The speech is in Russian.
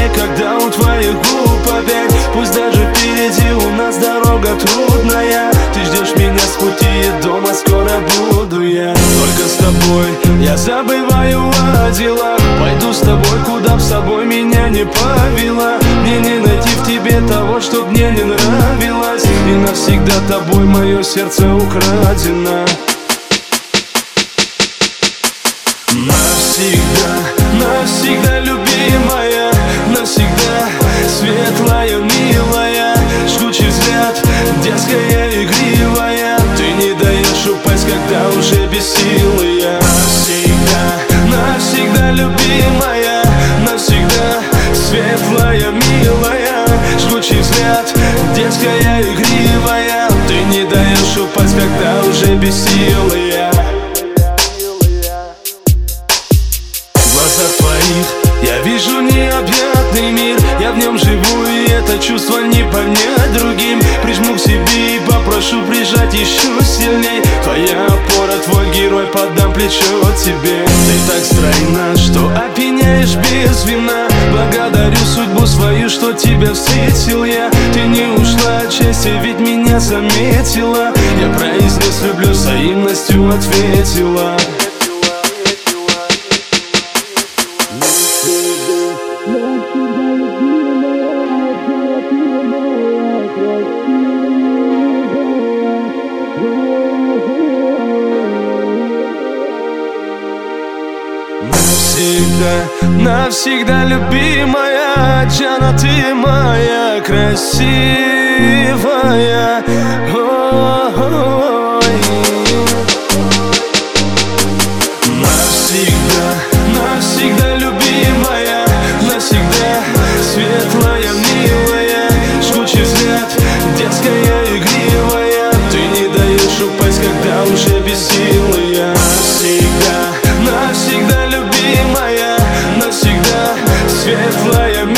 когда у твоих губ опять. Пусть даже впереди у нас дорога трудная, ты ждешь меня с пути, и дома скоро буду я. Только с тобой я забываю о делах, пойду с тобой, куда б с собой меня не повела. Мне не найти в тебе того, что мне не нравилось, и навсегда тобой мое сердце украдено. Навсегда, навсегда, любимая, навсегда, светлая, милая, жгучий взгляд, дерзкая, игривая, ты не даешь упасть, когда уже без силы я. Навсегда, навсегда, любимая, навсегда, светлая, милая, жгучий взгляд, дерзкая, игривая, ты не даешь упасть, когда уже без силы я. В глазах твоих я вижу необъятный мир, я в нем живу, и это чувство не понять другим. Прижму к себе и попрошу прижать еще сильней. Твоя опора, твой герой, подам плечо тебе. Ты так стройна, что опьяняешь без вина. Благодарю судьбу свою, что тебя встретил я. Ты не ушла от счастья, ведь меня заметила. Я произнес люблю, взаимностью ответила. Навсегда, навсегда, любимая Джана, ты моя красивая. Ой. Навсегда, навсегда, любимая, навсегда, светлая, милая, жгучий взгляд, дерзкая, игривая, ты не даешь упасть, когда уже без силы я. Навсегда, навсегда, любимая, навсегда, светлая,